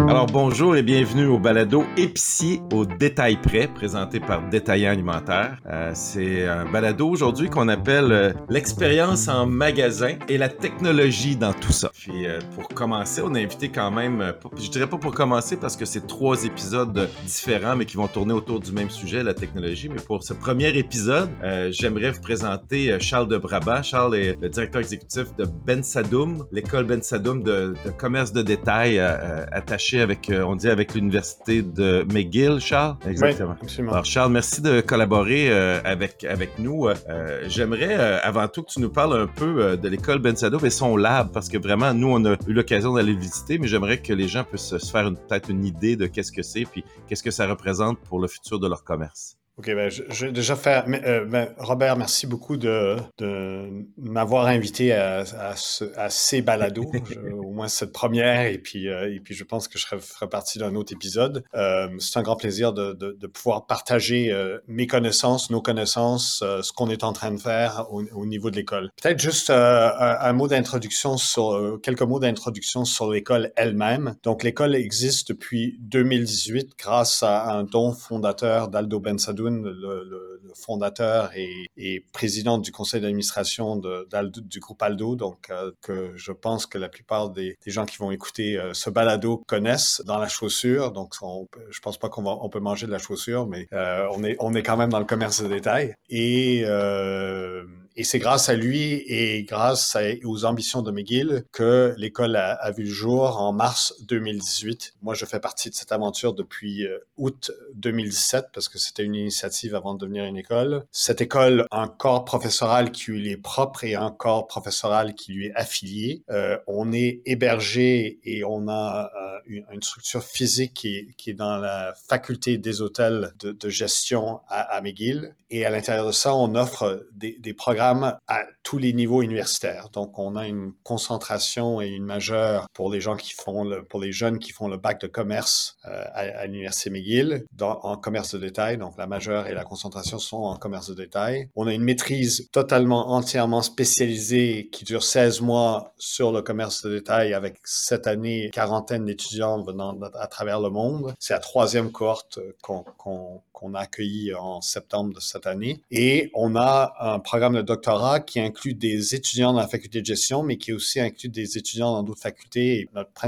Alors bonjour et bienvenue au balado épicier au détail près, présenté par Détaillant Alimentaire. C'est un balado aujourd'hui qu'on appelle l'expérience en magasin et la technologie dans tout ça. Puis pour commencer, on a invité quand même, je dirais pas pour commencer parce que c'est 3 épisodes différents mais qui vont tourner autour du même sujet, la technologie. Mais pour ce premier épisode, j'aimerais vous présenter Charles de Brabant. Charles est le directeur exécutif de Ben Sadoum, l'école Ben Sadoum de commerce de détail attaché avec, on dit avec l'université de McGill, Charles? Exactement. Oui, absolument. Alors Charles, merci de collaborer avec nous. J'aimerais avant tout que tu nous parles un peu de l'école Ben Sadoum et son lab, parce que vraiment, nous, on a eu l'occasion d'aller le visiter, mais j'aimerais que les gens puissent se faire peut-être une idée de qu'est-ce que c'est, puis qu'est-ce que ça représente pour le futur de leur commerce. OK, je vais déjà faire... Robert, merci beaucoup de m'avoir invité à ces balados, au moins cette première, et puis je pense que je ferai partie d'un autre épisode. C'est un grand plaisir de pouvoir partager mes connaissances, nos connaissances, ce qu'on est en train de faire au niveau de l'école. Peut-être juste un mot d'introduction quelques mots d'introduction sur l'école elle-même. Donc, l'école existe depuis 2018 grâce à un don fondateur d'Aldo Ben Sadoum, le fondateur et président du conseil d'administration du groupe Aldo, donc que je pense que la plupart des gens qui vont écouter ce balado connaissent dans la chaussure. Donc, je pense pas qu'on peut manger de la chaussure, mais on est quand même dans le commerce de détail. Et c'est grâce à lui et grâce aux ambitions de McGill que l'école a vu le jour en mars 2018. Moi, je fais partie de cette aventure depuis août 2017 parce que c'était une initiative avant de devenir une école. Cette école a un corps professoral qui lui est propre et un corps professoral qui lui est affilié. On est hébergé et on a une structure physique qui est dans la faculté des hôtels de gestion à McGill. Et à l'intérieur de ça, on offre des programmes à tous les niveaux universitaires. Donc, on a une concentration et une majeure pour les gens pour les jeunes qui font le bac de commerce à l'université McGill en commerce de détail. Donc, la majeure et la concentration sont en commerce de détail. On a une maîtrise entièrement spécialisée qui dure 16 mois sur le commerce de détail avec cette année quarantaine d'étudiants venant à travers le monde. C'est la 3e cohorte qu'on a accueilli en septembre de cette année. Et on a un programme de doctorat qui inclut des étudiants dans la faculté de gestion, mais qui aussi inclut des étudiants dans d'autres facultés. Et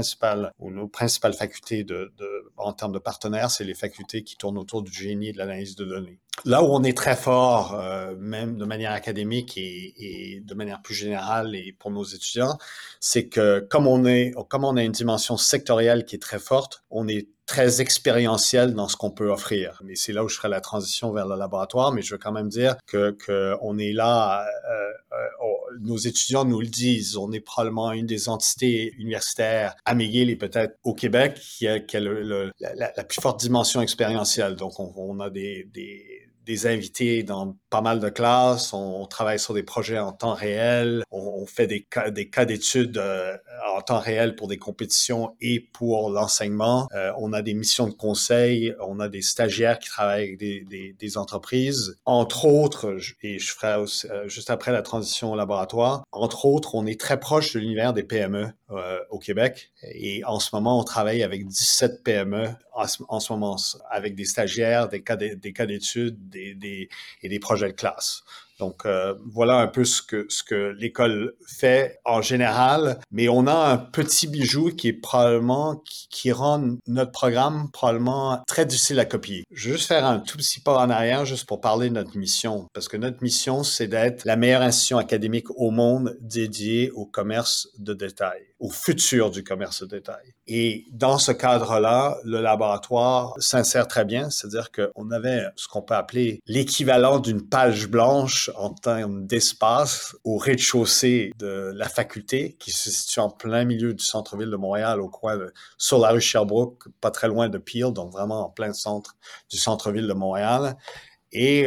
nos principales facultés en termes de partenaires, c'est les facultés qui tournent autour du génie et de l'analyse de données. Là où on est très fort, même de manière académique et de manière plus générale et pour nos étudiants, c'est que comme on a une dimension sectorielle qui est très forte, on est très expérientiel dans ce qu'on peut offrir. Mais c'est là où je ferai la transition vers le laboratoire, mais je veux quand même dire que on est là, nos étudiants nous le disent, on est probablement une des entités universitaires à McGill et peut-être au Québec qui a la plus forte dimension expérientielle. Donc, on a des invités dans pas mal de classes, on travaille sur des projets en temps réel, on fait des cas d'études en temps réel pour des compétitions et pour l'enseignement. On a des missions de conseil, on a des stagiaires qui travaillent avec des entreprises. Entre autres, et je ferai aussi, juste après la transition au laboratoire, entre autres, on est très proche de l'univers des PME au Québec. Et en ce moment, on travaille avec 17 PME en ce moment, avec des stagiaires, des cas d'études, et des projets de classe. Donc, voilà un peu ce que l'école fait en général, mais on a un petit bijou qui est qui rend notre programme probablement très difficile à copier. Je vais juste faire un tout petit pas en arrière juste pour parler de notre mission, parce que notre mission, c'est d'être la meilleure institution académique au monde dédiée au commerce de détail, au futur du commerce de détail. Et dans ce cadre-là, le laboratoire s'insère très bien, c'est-à-dire qu'on avait ce qu'on peut appeler l'équivalent d'une page blanche en termes d'espace au rez-de-chaussée de la faculté qui se situe en plein milieu du centre-ville de Montréal, sur la rue Sherbrooke, pas très loin de Peel, donc vraiment en plein centre du centre-ville de Montréal. Et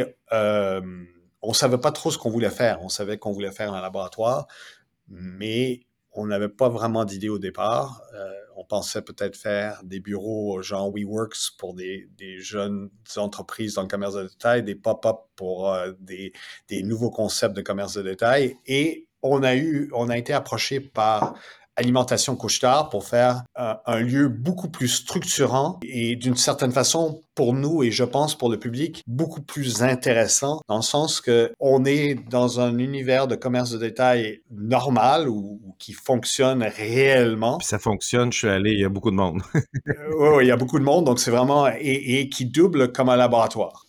on savait pas trop ce qu'on voulait faire. On savait qu'on voulait faire un laboratoire, mais on n'avait pas vraiment d'idée au départ. On pensait peut-être faire des bureaux genre WeWorks pour des jeunes entreprises dans le commerce de détail, des pop-up pour des nouveaux concepts de commerce de détail. Et on a été approché par Alimentation Couche-Tard pour faire un lieu beaucoup plus structurant et d'une certaine façon pour nous et je pense pour le public beaucoup plus intéressant dans le sens que on est dans un univers de commerce de détail normal ou qui fonctionne réellement. Puis ça fonctionne, je suis allé, il y a beaucoup de monde. Oui, il y a beaucoup de monde, donc c'est vraiment et qui double comme un laboratoire.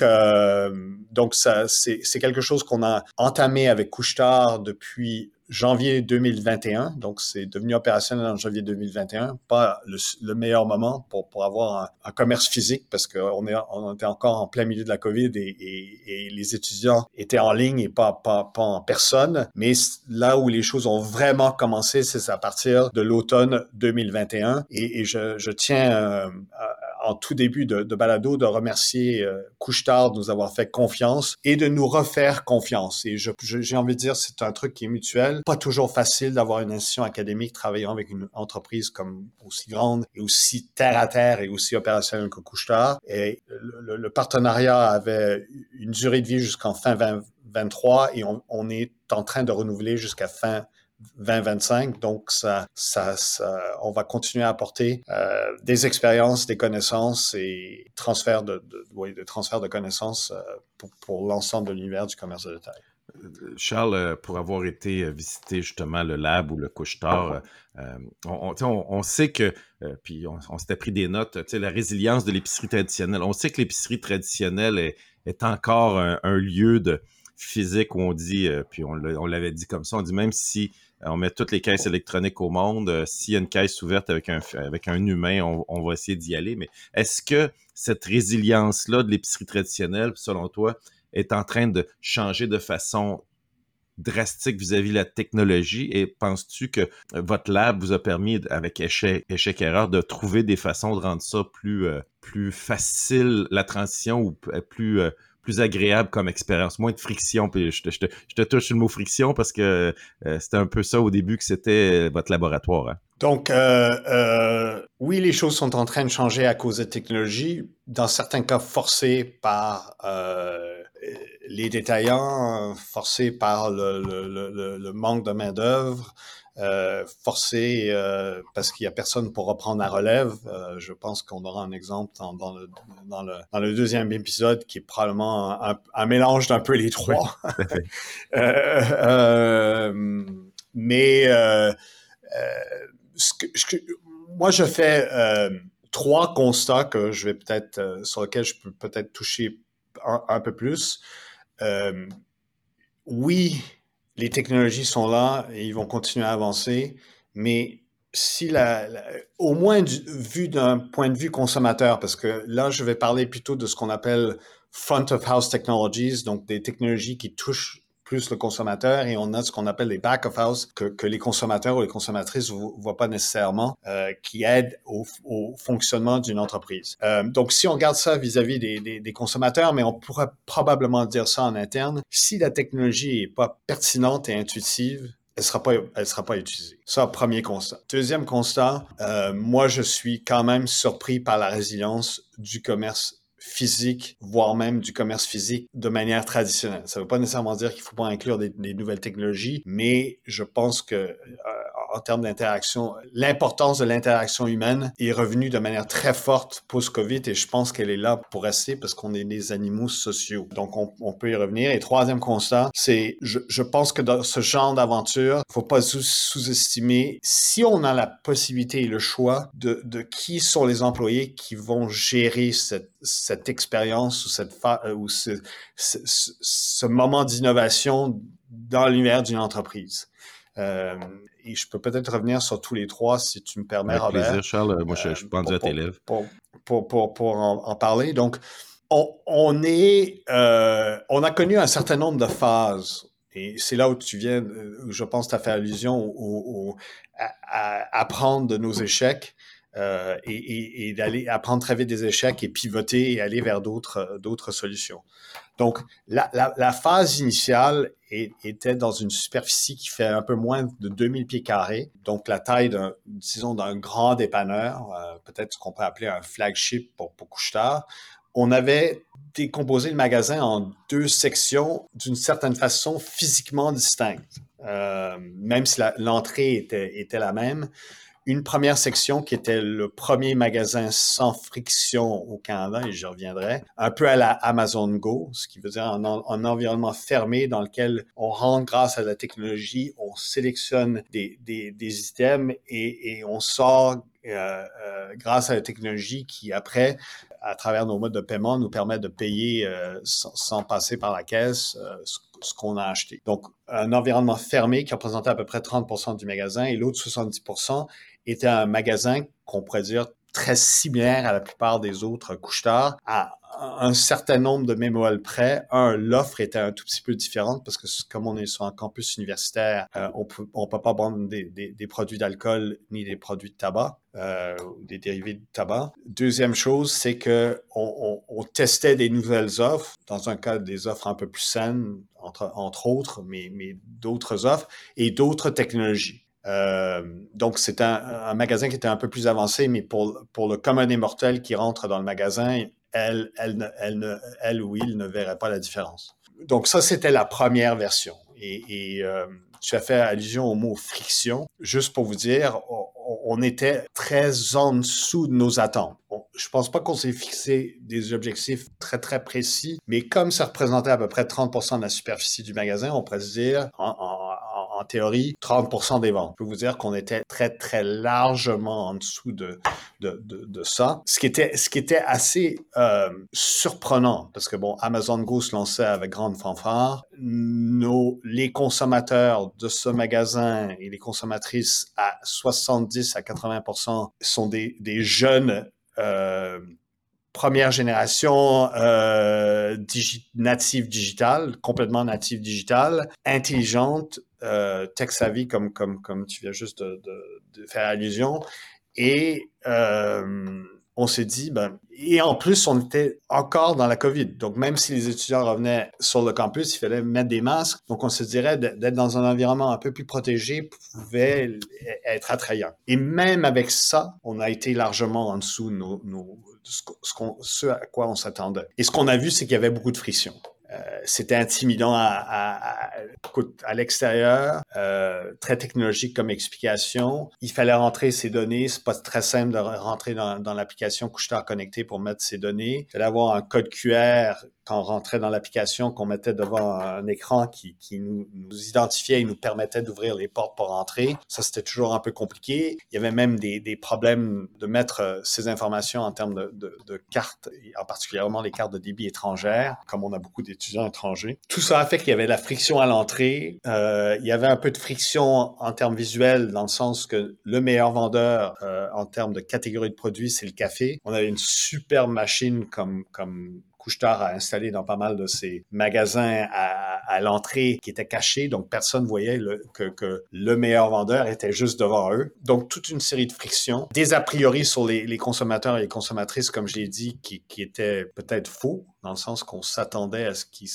Donc ça c'est quelque chose qu'on a entamé avec Couche-Tard depuis janvier 2021, donc c'est devenu opérationnel en janvier 2021, pas le meilleur moment pour avoir un commerce physique parce qu'on était encore en plein milieu de la COVID et les étudiants étaient en ligne et pas en personne, mais là où les choses ont vraiment commencé, c'est à partir de l'automne 2021 et je tiens en tout début de balado de remercier Couche-Tard de nous avoir fait confiance et de nous refaire confiance. Et j'ai envie de dire, c'est un truc qui est mutuel. Pas toujours facile d'avoir une institution académique travaillant avec une entreprise comme aussi grande et aussi terre à terre et aussi opérationnelle que Couche-Tard. Et le partenariat avait une durée de vie jusqu'en fin 2023 et on est en train de renouveler jusqu'à fin 2025. Donc, on va continuer à apporter des expériences, des connaissances et transfert de connaissances pour l'ensemble de l'univers du commerce de détail. Charles, pour avoir été visiter justement le lab ou le couche-tard, on sait que, puis on s'était pris des notes, la résilience de l'épicerie traditionnelle. On sait que l'épicerie traditionnelle est encore un lieu de physique où on dit, puis on l'avait dit comme ça, on dit même si on met toutes les caisses électroniques au monde, s'il y a une caisse ouverte avec un humain, on va essayer d'y aller. Mais est-ce que cette résilience-là de l'épicerie traditionnelle, selon toi, est en train de changer de façon drastique vis-à-vis de la technologie et penses-tu que votre lab vous a permis, avec échec-erreur, de trouver des façons de rendre ça plus facile, la transition, ou plus agréable comme expérience, moins de friction? Puis je te touche sur le mot friction parce que c'était un peu ça au début que c'était votre laboratoire. Hein? Donc, oui, les choses sont en train de changer à cause de la technologie, dans certains cas forcés par les détaillants, forcés par le manque de main-d'œuvre, forcés parce qu'il n'y a personne pour reprendre la relève. Je pense qu'on aura un exemple dans le deuxième épisode qui est probablement un mélange d'un peu les trois. Oui, tout à fait. Mais moi, je fais trois constats que je vais sur lesquels je peux peut-être toucher un peu plus. Oui, les technologies sont là et ils vont continuer à avancer, mais si au moins vu d'un point de vue consommateur, parce que là, je vais parler plutôt de ce qu'on appelle front of house technologies, donc des technologies qui touchent plus le consommateur et on a ce qu'on appelle les back of house que les consommateurs ou les consommatrices ne voient pas nécessairement, qui aident au fonctionnement d'une entreprise. Donc, si on regarde ça vis-à-vis des consommateurs, mais on pourrait probablement dire ça en interne, si la technologie est pas pertinente et intuitive, elle sera pas utilisée. Ça, premier constat. Deuxième constat, moi, je suis quand même surpris par la résilience du commerce physique, voire même du commerce physique de manière traditionnelle. Ça ne veut pas nécessairement dire qu'il ne faut pas inclure des nouvelles technologies, mais je pense que en termes d'interaction, l'importance de l'interaction humaine est revenue de manière très forte post-COVID et je pense qu'elle est là pour rester parce qu'on est des animaux sociaux. Donc, on peut y revenir. Et troisième constat, c'est je pense que dans ce genre d'aventure, il ne faut pas sous-estimer, si on a la possibilité et le choix de qui sont les employés qui vont gérer cette expérience ou ce moment d'innovation dans l'univers d'une entreprise. Et je peux peut-être revenir sur tous les trois, si tu me permets, Avec Robert. plaisir, Charles. Moi, je suis pendu à tes lèvres. Pour en parler. Donc, on a connu un certain nombre de phases. Et c'est là où je pense, tu as fait allusion à apprendre de nos échecs et d'aller apprendre très vite des échecs et pivoter et aller vers d'autres solutions. Donc, la phase initiale était dans une superficie qui fait un peu moins de 2000 pieds carrés, donc la taille d'un grand dépanneur, peut-être ce qu'on peut appeler un flagship pour Couche-Tard. On avait décomposé le magasin en deux sections d'une certaine façon physiquement distinctes. même si l'entrée était la même. Une première section qui était le premier magasin sans friction au Canada, et j'y reviendrai, un peu à la Amazon Go, ce qui veut dire un environnement fermé dans lequel on rentre grâce à la technologie, on sélectionne des items et on sort grâce à la technologie qui, après, à travers nos modes de paiement, nous permet de payer sans passer par la caisse ce qu'on a acheté. Donc, un environnement fermé qui représentait à peu près 30% du magasin et l'autre 70% était un magasin qu'on pourrait dire très similaire à la plupart des autres couche-tard, à un certain nombre de mémoires près. L'offre était un tout petit peu différente parce que comme on est sur un campus universitaire, on peut pas vendre des produits d'alcool ni des produits de tabac. Ou des dérivés de tabac. Deuxième chose, c'est que on testait des nouvelles offres, dans un cas des offres un peu plus saines, entre autres, mais d'autres offres et d'autres technologies. Donc, c'est un magasin qui était un peu plus avancé, mais pour le commun des mortels qui rentre dans le magasin, elle ou il ne verrait pas la différence. Donc, ça, c'était la première version. Et tu as fait allusion au mot friction. Juste pour vous dire, on était très en dessous de nos attentes. Je pense pas qu'on s'est fixé des objectifs très, très précis, mais comme ça représentait à peu près 30% de la superficie du magasin, on pourrait se dire, en théorie, 30% des ventes. Je peux vous dire qu'on était très, très largement en dessous de ça. Ce qui était assez surprenant, parce que bon, Amazon Go se lançait avec grande fanfare. Les consommateurs de ce magasin et les consommatrices à 70 à 80% sont des jeunes première génération native digitale, complètement native digitale, intelligente, tech savvy comme tu viens juste de faire allusion. Et on s'est dit, et en plus, on était encore dans la COVID. Donc, même si les étudiants revenaient sur le campus, il fallait mettre des masques. Donc, on se dirait d'être dans un environnement un peu plus protégé pouvait être attrayant. Et même avec ça, on a été largement en dessous de ce à quoi on s'attendait. Et ce qu'on a vu, c'est qu'il y avait beaucoup de friction. C'était intimidant à l'extérieur, très technologique comme explication. Il fallait rentrer ses données. C'est pas très simple de rentrer dans l'application Couche-Tard Connecté pour mettre ses données. Il fallait avoir un code QR quand on rentrait dans l'application, qu'on mettait devant un écran qui nous identifiait et nous permettait d'ouvrir les portes pour rentrer. Ça, c'était toujours un peu compliqué. Il y avait même des problèmes de mettre ces informations en termes de cartes, en particulièrement les cartes de débit étrangères, comme on a beaucoup d'étudiants étrangers. Tout ça a fait qu'il y avait de la friction à l'entrée. Il y avait un peu de friction en termes visuels, dans le sens que le meilleur vendeur en termes de catégorie de produits, c'est le café. On avait une super machine comme Couche-Tard a installé dans pas mal de ses magasins à l'entrée qui étaient cachés, donc personne voyait que le meilleur vendeur était juste devant eux. Donc, toute une série de frictions, des a priori sur les consommateurs et les consommatrices, comme je l'ai dit, qui étaient peut-être faux, dans le sens qu'on s'attendait à ce qu'ils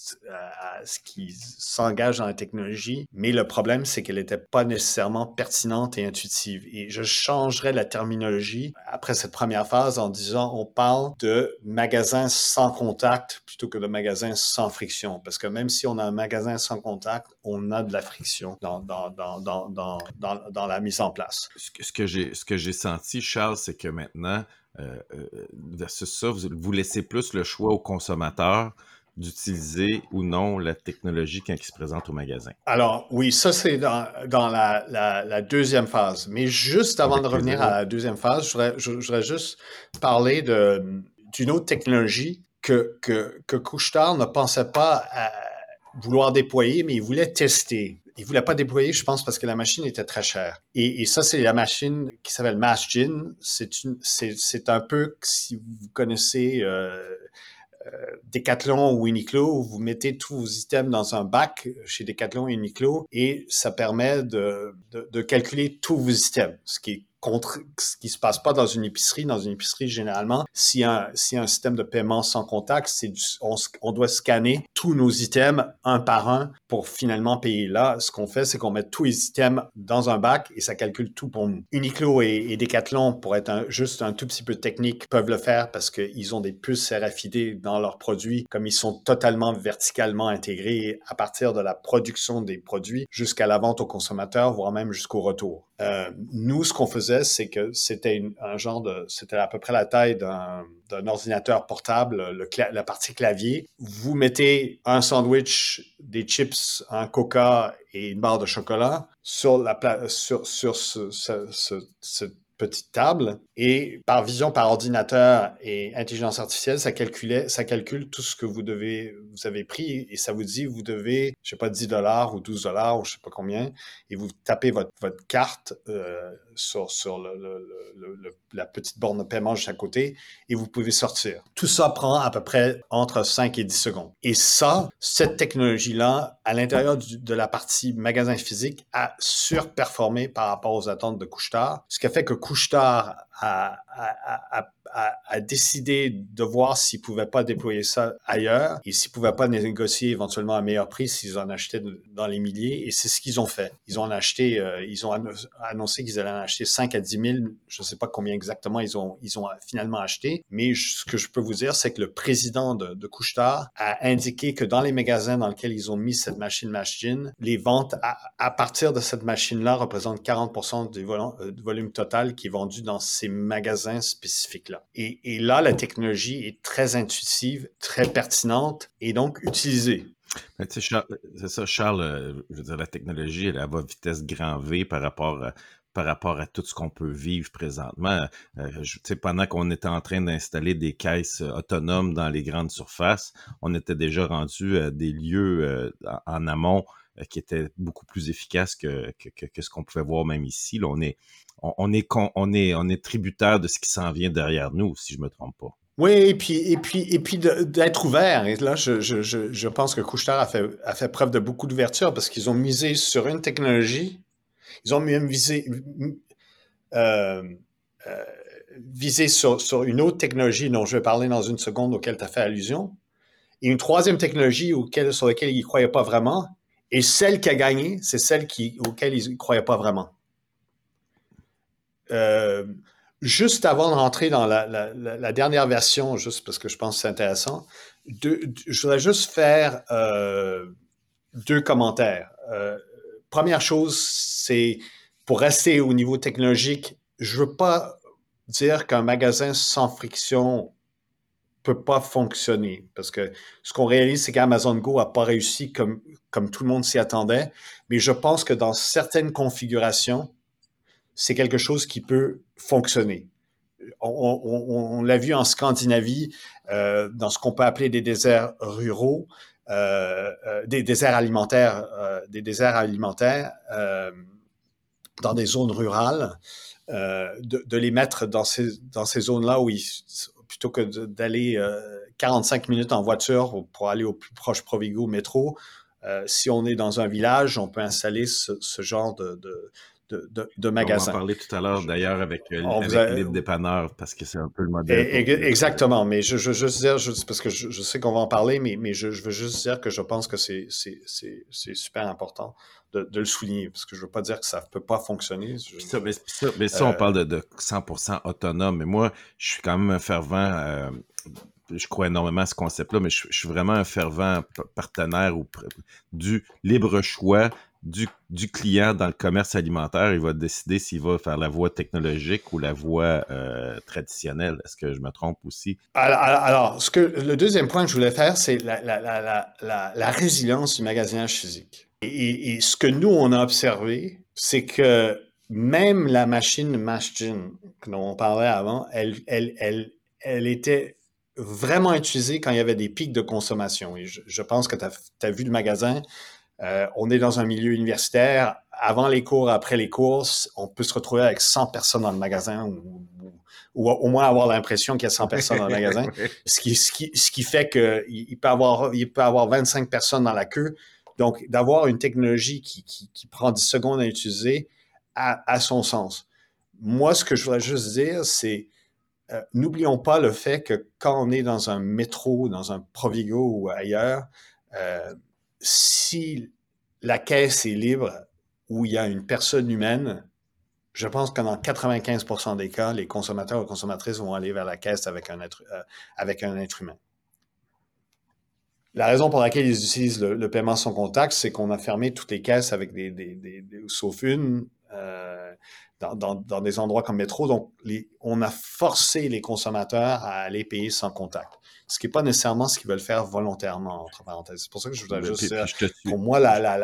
s'engagent dans la technologie, mais le problème, c'est qu'elle n'était pas nécessairement pertinente et intuitive. Et je changerais la terminologie après cette première phase en disant on parle de magasins sans contact plutôt que de magasins sans friction. Parce que même si on a un magasin sans contact, on a de la friction dans la mise en place. Ce que j'ai senti, Charles, c'est que maintenant, versus ça, vous laissez plus le choix aux consommateurs d'utiliser ou non la technologie quand ils se présentent au magasin. Alors, oui, ça, c'est dans la deuxième phase. Mais juste avant de revenir à la deuxième phase, je voudrais juste parler d'une autre technologie que Couche-Tard ne pensait pas vouloir déployer, mais il voulait tester. Il voulait pas déployer, je pense, parce que la machine était très chère. Et ça, c'est la machine qui s'appelle MassGen. C'est un peu, si vous connaissez Decathlon ou Uniqlo, vous mettez tous vos items dans un bac chez Decathlon et Uniqlo et ça permet de calculer tous vos items, ce qui est contre ce qui se passe pas dans une épicerie. Dans une épicerie, généralement, s'il y a un système de paiement sans contact, on doit scanner tous nos items un par un pour finalement payer. Là, ce qu'on fait, c'est qu'on met tous les items dans un bac et ça calcule tout pour nous. Uniqlo et Decathlon, pour être juste un tout petit peu technique, peuvent le faire parce qu'ils ont des puces RFID dans leurs produits, comme ils sont totalement verticalement intégrés à partir de la production des produits jusqu'à la vente au consommateur, voire même jusqu'au retour. Nous, ce qu'on faisait, c'est que c'était c'était à peu près la taille d'un ordinateur portable, la partie clavier. Vous mettez un sandwich, des chips, un Coca et une barre de chocolat sur ce petite table et par vision par ordinateur et intelligence artificielle, ça calcule tout ce que vous avez pris et ça vous dit, vous devez, je sais pas, $10 ou $12 ou je sais pas combien, et vous tapez votre carte sur la petite borne de paiement juste à côté et vous pouvez sortir. Tout ça prend à peu près entre 5 et 10 secondes. Et cette technologie-là, à l'intérieur de la partie magasin physique, a surperformé par rapport aux attentes de Couche-Tard, ce qui a fait que Couche-Tard a décidé de voir s'ils ne pouvaient pas déployer ça ailleurs et s'ils ne pouvaient pas négocier éventuellement un meilleur prix s'ils en achetaient dans les milliers. Et c'est ce qu'ils ont fait. Ils ont annoncé qu'ils allaient en acheter 5 à 10 000. Je ne sais pas combien exactement ils ont finalement acheté. Mais ce que je peux vous dire, c'est que le président de Couche-Tard a indiqué que dans les magasins dans lesquels ils ont mis cette machine Mashgin, les ventes à partir de cette machine-là représentent 40% du volume total qui est vendu dans ces magasins spécifiques-là. Et là, la technologie est très intuitive, très pertinente et donc utilisée. Ben, tu sais, c'est ça, Charles, je veux dire, la technologie, elle va à vitesse grand V par rapport à tout ce qu'on peut vivre présentement. Tu sais, pendant qu'on était en train d'installer des caisses autonomes dans les grandes surfaces, on était déjà rendu à des lieux en amont qui étaient beaucoup plus efficaces que ce qu'on pouvait voir même ici. Là, on est tributaire de ce qui s'en vient derrière nous, si je me trompe pas. Oui, et puis d'être ouvert. Et là, je pense que Couche-Tard a fait preuve de beaucoup d'ouverture parce qu'ils ont misé sur une technologie. Ils ont même euh, euh, visé sur une autre technologie dont je vais parler dans une seconde, auquel tu as fait allusion. Et une troisième technologie sur laquelle ils ne croyaient pas vraiment. Et celle qui a gagné, c'est celle auquel ils ne croyaient pas vraiment. Juste avant de rentrer dans la dernière version, juste parce que je pense que c'est intéressant, je voudrais juste faire deux commentaires. Première chose, c'est pour rester au niveau technologique, je veux pas dire qu'un magasin sans friction peut pas fonctionner parce que ce qu'on réalise, c'est qu'Amazon Go a pas réussi comme tout le monde s'y attendait, mais je pense que dans certaines configurations, c'est quelque chose qui peut fonctionner. On l'a vu en Scandinavie, dans ce qu'on peut appeler des déserts ruraux, des déserts alimentaires, dans des zones rurales, de les mettre dans ces zones-là où plutôt que d'aller 45 minutes en voiture pour aller au plus proche Provigo métro, si on est dans un village, on peut installer ce genre de magasin. On va en parler tout à l'heure, d'ailleurs, avec l'île dépanneur, parce que c'est un peu le modèle. Exactement, mais je veux juste dire, parce que je sais qu'on va en parler, mais je veux juste dire que je pense que c'est super important de le souligner, parce que je veux pas dire que ça peut pas fonctionner. Ça, on parle de 100% autonome, mais moi, je suis quand même un fervent... je crois énormément à ce concept-là, mais je suis vraiment un fervent partenaire du libre choix du client dans le commerce alimentaire. Il va décider s'il va faire la voie technologique ou la voie traditionnelle. Est-ce que je me trompe aussi? Alors, le deuxième point que je voulais faire, c'est la résilience du magasinage physique. Et ce que nous, on a observé, c'est que même la machine Mashgin, dont on parlait avant, elle était vraiment utilisée quand il y avait des pics de consommation. Et je pense que tu as vu le magasin. On est dans un milieu universitaire. Avant les cours, après les cours, on peut se retrouver avec 100 personnes dans le magasin ou au moins avoir l'impression qu'il y a 100 personnes dans le magasin. Ce qui fait qu'il peut avoir 25 personnes dans la queue. Donc, d'avoir une technologie qui prend 10 secondes à utiliser a son sens. Moi, ce que je voudrais juste dire, c'est n'oublions pas le fait que quand on est dans un métro, dans un Provigo ou ailleurs, euh, si la caisse est libre où il y a une personne humaine, je pense que dans 95% des cas, les consommateurs ou consommatrices vont aller vers la caisse avec un être humain. La raison pour laquelle ils utilisent le paiement sans contact, c'est qu'on a fermé toutes les caisses avec sauf une, dans des endroits comme métro. Donc, on a forcé les consommateurs à aller payer sans contact. Ce qui n'est pas nécessairement ce qu'ils veulent faire volontairement, entre parenthèses. C'est pour ça que je voudrais juste dire, pour moi,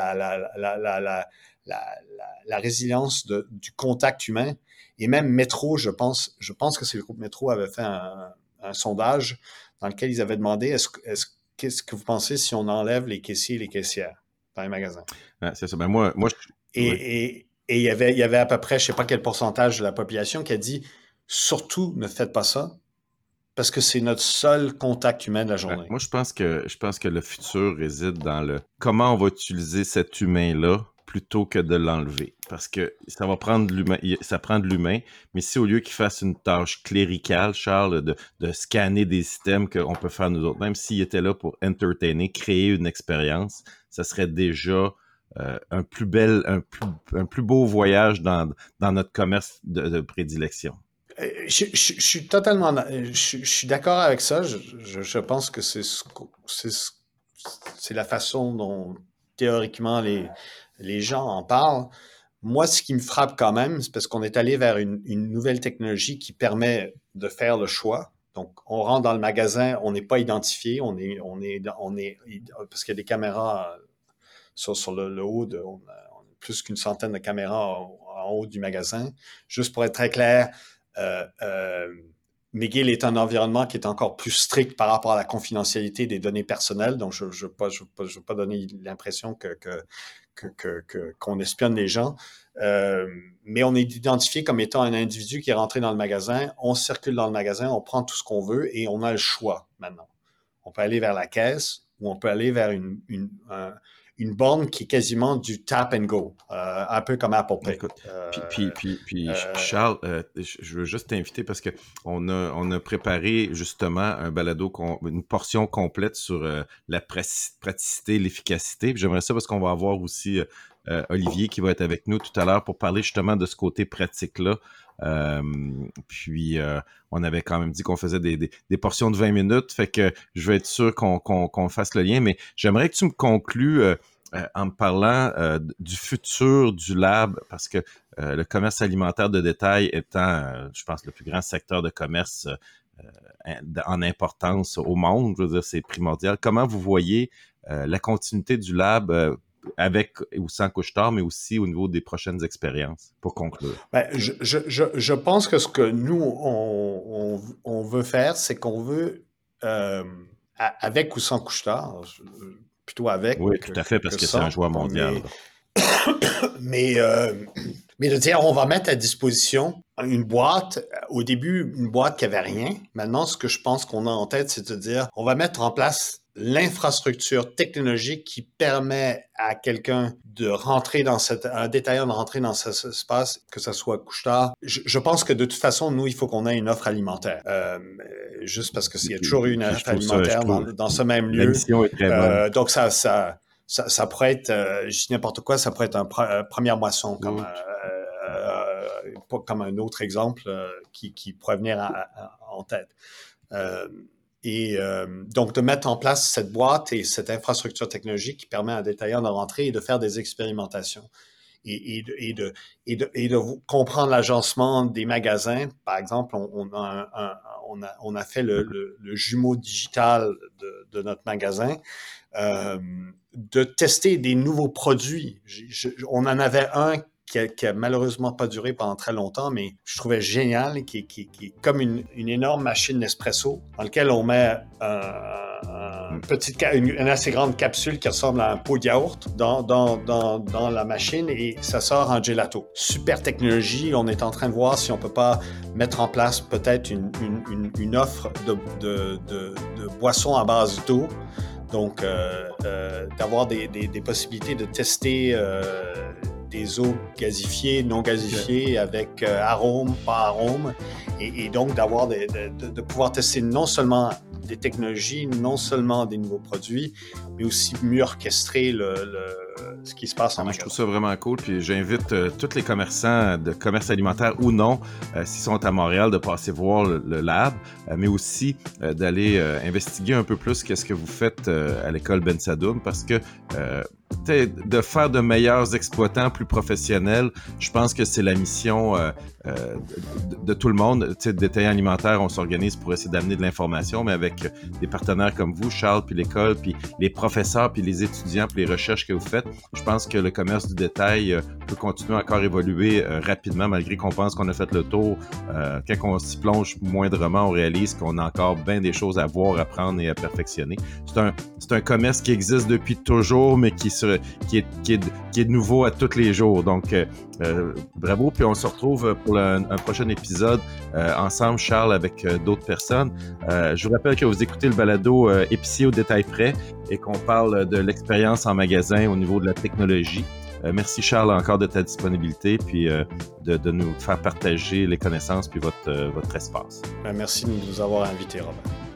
la résilience du contact humain, et même Métro, je pense que c'est le groupe Métro avait fait un sondage dans lequel ils avaient demandé qu'est-ce que vous pensez si on enlève les caissiers et les caissières dans les magasins? Ouais, c'est ça. Ben moi et il y avait à peu près, je ne sais pas quel pourcentage de la population qui a dit surtout ne faites pas ça parce que c'est notre seul contact humain de la journée. Moi, je pense que le futur réside dans le comment on va utiliser cet humain-là plutôt que de l'enlever. Parce que ça va prendre de l'humain, ça prend de l'humain, mais si au lieu qu'il fasse une tâche cléricale, Charles, de scanner des systèmes qu'on peut faire nous autres, même s'il était là pour entertainer, créer une expérience, ça serait déjà un plus beau voyage dans notre commerce de prédilection. Je suis totalement, je suis d'accord avec ça. Je pense que c'est la façon dont théoriquement les gens en parlent. Moi, ce qui me frappe quand même, c'est parce qu'on est allé vers une nouvelle technologie qui permet de faire le choix. Donc, on rentre dans le magasin, on n'est pas identifié, parce qu'il y a des caméras sur le haut, on a plus qu'une centaine de caméras en haut du magasin. Juste pour être très clair, McGill est un environnement qui est encore plus strict par rapport à la confidentialité des données personnelles. Donc, je ne veux pas donner l'impression qu'on espionne les gens. Mais on est identifié comme étant un individu qui est rentré dans le magasin. On circule dans le magasin, on prend tout ce qu'on veut et on a le choix maintenant. On peut aller vers la caisse ou on peut aller vers une borne qui est quasiment du tap and go, un peu comme Apple Pay. Écoute, puis Charles, je veux juste t'inviter parce que on a préparé justement un balado, une portion complète sur la praticité, l'efficacité. Puis j'aimerais ça parce qu'on va avoir aussi Olivier qui va être avec nous tout à l'heure pour parler justement de ce côté pratique-là. On avait quand même dit qu'on faisait des portions de 20 minutes, fait que je vais être sûr qu'on fasse le lien, mais j'aimerais que tu me conclues en me parlant du futur du lab, parce que le commerce alimentaire de détail étant, je pense, le plus grand secteur de commerce en importance au monde, je veux dire, c'est primordial. Comment vous voyez la continuité du lab avec ou sans Couche-Tard, mais aussi au niveau des prochaines expériences, pour conclure? Ben, je pense que ce que nous, on veut faire, c'est qu'on veut, avec ou sans Couche-Tard, plutôt avec oui, tout à fait, parce que c'est un joueur mondial. Mais de dire, on va mettre à disposition une boîte, au début, une boîte qui avait rien. Maintenant, ce que je pense qu'on a en tête, c'est de dire, on va mettre en place l'infrastructure technologique qui permet à quelqu'un de rentrer un détaillant de rentrer dans cet espace, que ce soit Couche-Tard. Je pense que de toute façon, nous, il faut qu'on ait une offre alimentaire. Juste parce qu'il y a toujours eu une offre alimentaire dans ce même lieu. La mission est très bonne. Donc, ça pourrait être, je dis n'importe quoi, ça pourrait être première moisson, comme un autre exemple qui pourrait venir en tête. Donc, de mettre en place cette boîte et cette infrastructure technologique qui permet à un détaillant de rentrer et de faire des expérimentations et de comprendre l'agencement des magasins. Par exemple, on a fait le jumeau digital de notre magasin, de tester des nouveaux produits. On en avait un qui a malheureusement pas duré pendant très longtemps, mais je trouvais génial, qui est comme une énorme machine Nespresso dans laquelle on met une assez grande capsule qui ressemble à un pot de yaourt dans la machine et ça sort en gelato. Super technologie. On est en train de voir si on peut pas mettre en place peut-être une offre de boissons à base d'eau. Donc, d'avoir des possibilités de tester des eaux gazifiées, non gazifiées, avec arôme, pas arôme, et donc de pouvoir tester non seulement des technologies, non seulement des nouveaux produits, mais aussi mieux orchestrer ce qui se passe en magasin. Je trouve ça vraiment cool, puis j'invite tous les commerçants de commerce alimentaire ou non, s'ils sont à Montréal, de passer voir le lab, mais aussi d'aller investiguer un peu plus qu'est-ce que vous faites à l'école Ben Sadoun, parce que de faire de meilleurs exploitants plus professionnels, je pense que c'est la mission de tout le monde. Détaillants alimentaires, on s'organise pour essayer d'amener de l'information, mais avec des partenaires comme vous, Charles, puis l'école, puis les professeurs, puis les étudiants, puis les recherches que vous faites, je pense que le commerce du détail peut continuer à encore évoluer rapidement, malgré qu'on pense qu'on a fait le tour. Quand on s'y plonge moindrement, on réalise qu'on a encore bien des choses à voir, à apprendre et à perfectionner. C'est un commerce qui existe depuis toujours, mais qui est nouveau à tous les jours. Donc, bravo, puis on se retrouve pour un prochain épisode ensemble, Charles, avec d'autres personnes. Je vous rappelle que vous écoutez le balado Épicier au détail près et qu'on parle de l'expérience en magasin au niveau de la technologie. Merci, Charles, encore de ta disponibilité, puis de nous faire partager les connaissances puis votre espace. Merci de nous avoir invités, Robert.